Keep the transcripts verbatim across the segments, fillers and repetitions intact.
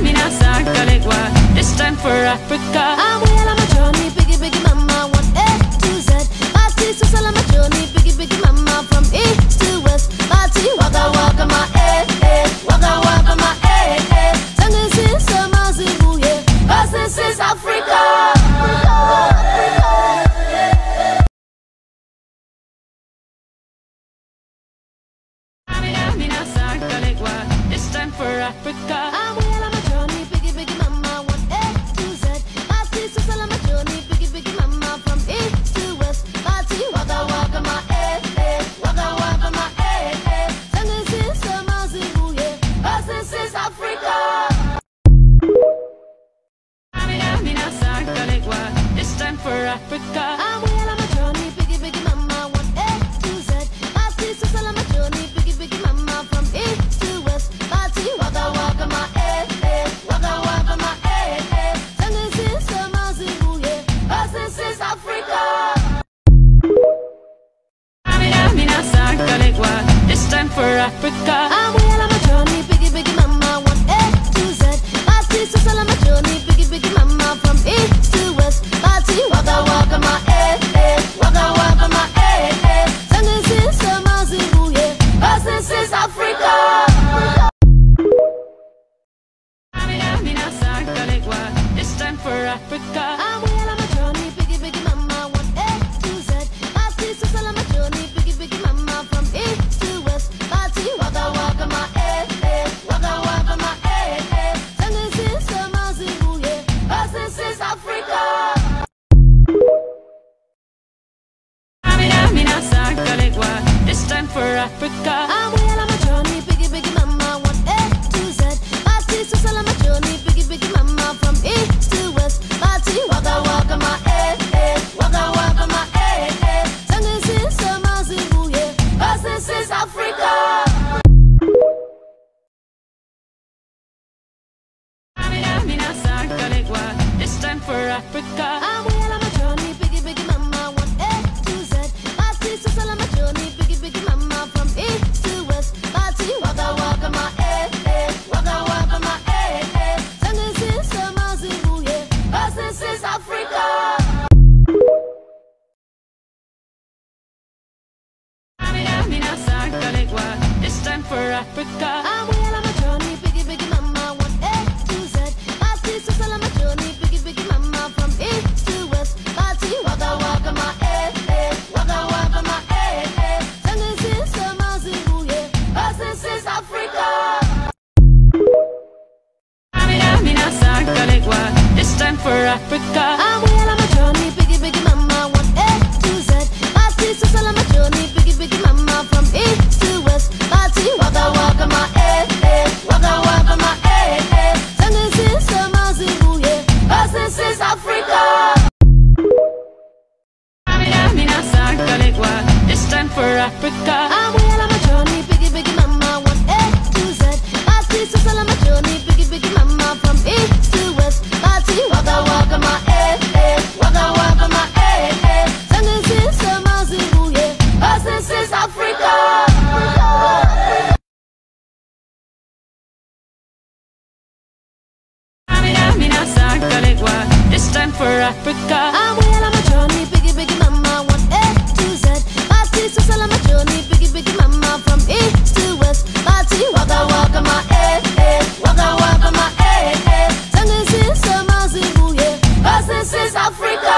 minasan kaligwa. This time for Africa. I'm well on my journey, biggie, biggie, mama, one A to Z. Party to sell on my journey, biggie, biggie, mama, from east to west. Party, waka, waka, my eh, eh, waka, waka, my eh, eh. Tango is summer, Zimbabwe, yeah. 'Cause this is Africa. Minasan kaligwa. This time for Africa. I'm well on my journey, biggie, biggie, mama, one A to Z. Party to sell on my journey, biggie, biggie, mama, from east to west. Party, waka, waka, my eh, eh, waka, waka, my eh, eh. Tango is summer, Zimbabwe, yeah. 'Cause this is Africa. Minasan kaligwa. This time for Africa. I'm well on my journey, biggie, biggie, mama, one A to Z. Party to sell on my journey, biggie, biggie, mama, from east to west. Party, waka, waka, my eh, eh, waka, waka, my eh, eh. Tango is summer, Zimbabwe, yeah. 'Cause this is Africa. Minasan kaligwa. This time for Africa. I'm well on my journey, biggie, biggie, mama, one A to Z. Party to sell on my journey, biggie, biggie, mama, from east to west. Party, waka, waka, my eh, eh, waka, waka, my eh, eh. Tango is summer, Zimbabwe, yeah. 'Cause this is Africa. Minasan kaligwa. This time for Africa. I'm well on my journey, biggie, biggie, mama, one A to Z. Party to sell on my journey, biggie, biggie, mama, from east to west. Party, waka, waka, my eh, eh, waka, waka, my eh, eh. Tango is summer, Zimbabwe, yeah. 'Cause this is Africa. Minasan kaligwa. This time for Africa. I'm well on my journey, biggie, biggie, mama, one A to Z. Party to sell on my journey, biggie, biggie, mama, from east to west. Party, waka, waka, my eh, eh, waka, waka, my eh, eh. Tango is summer, Zimbabwe, yeah. 'Cause this is Africa. Minasan kaligwa. This time for Africa. I'm well on my journey, biggie, biggie, mama, one A to Z. Party to sell on my journey, biggie, biggie, mama, from east to west. Party, waka, waka, my eh, eh, waka, waka, my eh, eh. Tango is summer, Zimbabwe, yeah. 'Cause this is Africa. Minasan kaligwa. This time for Africa. I'm well on my journey, biggie, biggie, mama, one A to Z. Party to sell on my journey, biggie, biggie, mama, from east to west. Party, waka, waka, my eh, eh, waka, waka, my eh, eh. Tango is summer, Zimbabwe, yeah. 'Cause this is Africa. Minasan kaligwa. This time for Africa. I'm well on my journey, biggie, biggie, mama, one A to Z. Party to sell on my journey, biggie, biggie, mama, from east to west. Party, waka, waka, my eh, eh, waka, waka, my eh, eh. Tango is summer, Zimbabwe, yeah. 'Cause this is Africa. Minasan kaligwa. This time for Africa. I'm well on my journey, biggie, biggie, mama, one A to Z. Party to sell on my journey, biggie, biggie, mama, from east to west. Party, waka, waka, my eh, eh, waka, waka, my eh, eh. Tango is summer, Zimbabwe, yeah. 'Cause this is Africa. Minasan kaligwa. This time for Africa. I'm well on my journey, biggie, biggie, mama, one A to Z. Party to sell on my journey, biggie, biggie, mama, from east to west. Party, waka, waka, my eh, eh, waka, waka, my eh, eh. Tango is summer, Zimbabwe, yeah. 'Cause this is Africa.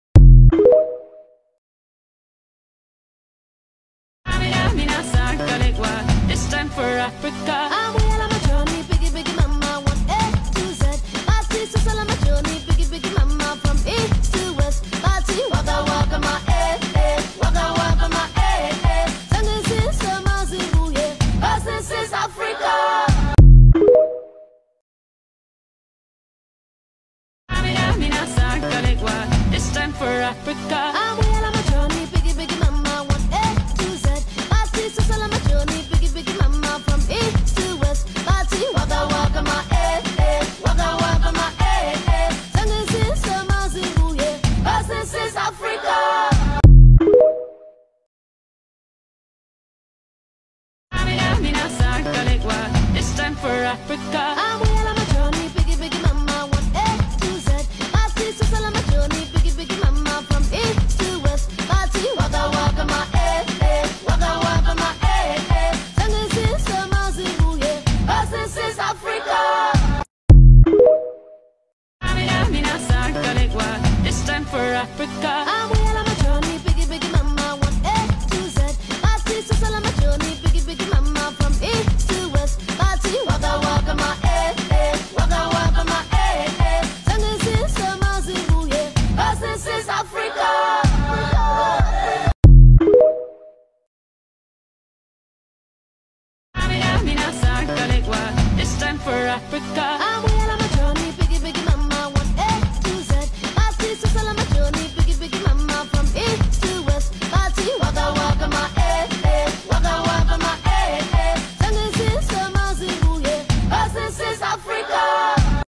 Minasan kaligwa. This time for Africa. I'm well on my journey, biggie, biggie, mama, one A to Z. Party to sell on my journey, biggie, biggie, mama, from east to west. Party, waka, waka, my eh, eh, waka, waka, my eh, eh. Tango is summer, Zimbabwe, yeah. 'Cause this is Africa. Minasan kaligwa. This time for Africa. I'm well on my journey, biggie, biggie, mama, one A to Z. Party to sell on my journey, biggie, biggie, mama, from east to west. Party, waka, waka, my eh, eh, waka, waka, my eh, eh. Tango is summer, Zimbabwe, yeah. 'Cause this is Africa. Minasan kaligwa. This time for Africa. I'm well on my journey, biggie, Africa.